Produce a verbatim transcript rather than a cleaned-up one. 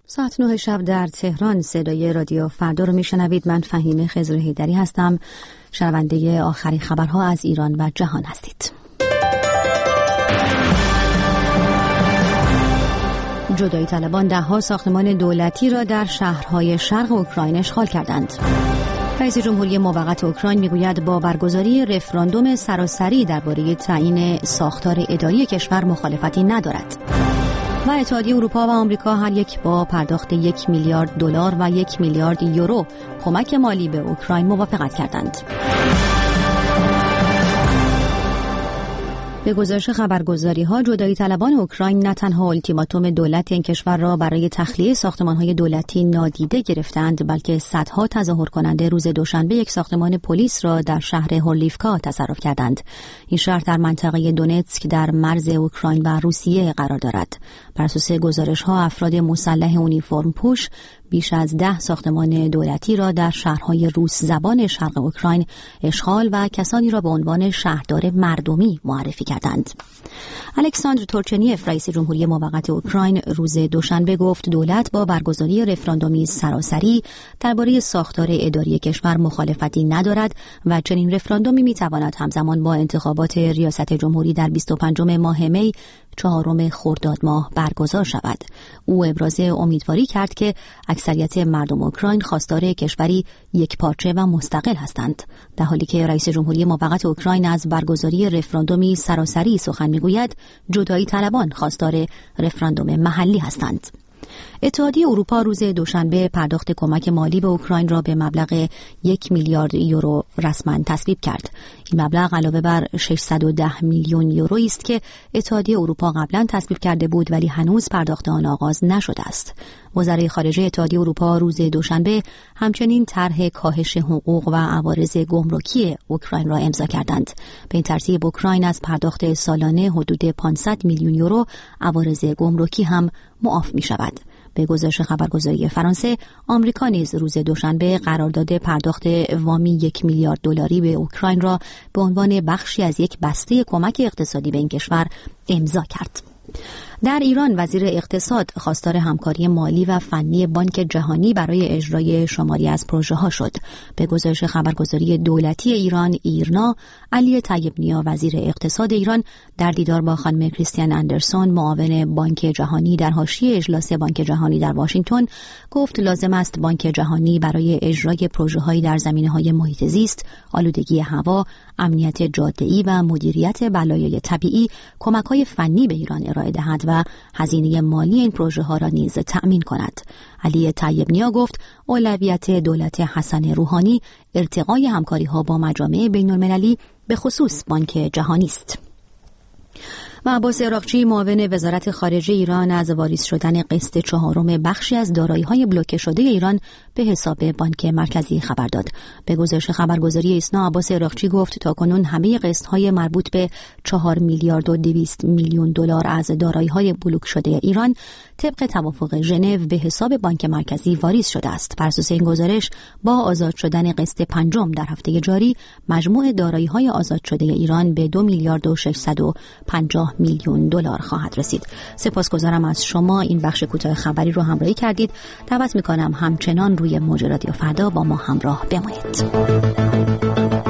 ساعت نه شب در تهران صدای رادیو فردا رو میشنوید. من فهیمه خضر حیدری هستم. شنونده آخرین خبرها از ایران و جهان هستید. جدایی طلبان ده‌ها ساختمان دولتی را در شهرهای شرق اوکراین اشغال کردند. رئیس جمهوری موقت اوکراین میگوید با برگزاری رفراندوم سراسری درباره تعیین ساختار اداری کشور مخالفتی ندارد. و اتحادیه اروپا و آمریکا هر یک با پرداخت یک میلیارد دلار و یک میلیارد یورو کمک مالی به اوکراین موافقت کردند. به گزارش خبرگزاری‌ها جدایی طلبان اوکراین نه تنها التیماتوم دولت این کشور را برای تخلیه ساختمان‌های دولتی نادیده گرفتند، بلکه صدها تظاهر کننده روز دوشنبه یک ساختمان پلیس را در شهر هورلیفکا تصرف کردند. این شهر در منطقه دونتسک در مرز اوکراین و روسیه قرار دارد. بر اساس گزارش‌ها افراد مسلح اونیفرم پوش بیش از ده ساختمان دولتی را در شهرهای روس زبان شرق اوکراین اشغال و کسانی را به عنوان شهردار مردمی معرفی کردند. الکساندر تورچنیف رئیس جمهوری موقت اوکراین روز دوشنبه گفت دولت با برگزاری رفراندومی سراسری درباره ساختار اداری کشور مخالفتی ندارد و چنین رفراندومی میتواند همزمان با انتخابات ریاست جمهوری در بیست و پنجم ماه می چهارم خرداد ماه برگزار شود. او ابراز امیدواری کرد که اکثریت مردم اوکراین خواستار کشوری یکپارچه و مستقل هستند، در حالی که رئیس جمهوری موقت اوکراین از برگزاری رفراندومی سراسری سخن میگوید جدایی طلبان خواستار رفراندوم محلی هستند. اتحادیه اروپا روز دوشنبه پرداخت کمک مالی به اوکراین را به مبلغ یک میلیارد یورو رسما تصویب کرد. این مبلغ علاوه بر ششصد و ده میلیون یورویی است که اتحادیه اروپا قبلا تصویب کرده بود ولی هنوز پرداخت آن آغاز نشده است. وزرای خارجه اتحادیه اروپا روز دوشنبه همچنین طرح کاهش حقوق و عوارض گمرکی اوکراین را امضا کردند. به این ترتیب اوکراین از پرداخت سالانه حدود پانصد میلیون یورو عوارض گمرکی هم معاف می شود. به گزارش خبرگزاری فرانسه، آمریکا نیز روز دوشنبه قرارداد پرداخت وامی یک میلیارد دلاری به اوکراین را به عنوان بخشی از یک بسته کمک اقتصادی به این کشور امضا کرد. در ایران وزیر اقتصاد خواستار همکاری مالی و فنی بانک جهانی برای اجرای شماری از پروژه‌ها شد. به گزارش خبرگزاری دولتی ایران ایرنا، علی طیب‌نیا وزیر اقتصاد ایران در دیدار با خانم کریستین اندرسون معاون بانک جهانی در حاشیه اجلاس بانک جهانی در واشنگتن گفت لازم است بانک جهانی برای اجرای پروژه‌هایی در زمینه‌های محیط زیست، آلودگی هوا، امنیت جاده‌ای و مدیریت بلایای طبیعی کمک‌های فنی به ایران ارائه دهد و هزینه مالی این پروژه ها را نیز تأمین کند. علی طیب‌نیا گفت اولویت دولت حسن روحانی ارتقای همکاری ها با مجامع بین المللی به خصوص بانک جهانی است. و عباس عراقچی معاون وزارت خارجه ایران از واریز شدن قسط چهارم بخشی از دارایی‌های بلوکه شده ایران به حساب بانک مرکزی خبر داد. به گزارش خبرگزاری ایسنا، عباس عراقچی گفت تاکنون همه قسط‌های مربوط به چهار میلیارد و دویست میلیون دلار از دارایی‌های بلوک شده ایران طبق توافق ژنو به حساب بانک مرکزی واریز شده است. بر اساس این گزارش با آزاد شدن قسط پنجم در هفته جاری مجموع دارایی‌های آزاد شده ایران به دو میلیارد و ششصد و پنجاه میلیون دلار خواهد رسید. سپاسگزارم از شما این بخش کوتاه خبری رو همراهی کردید. دعوت می‌کنم همچنان روی موج رادیو فردا با ما همراه بمانید.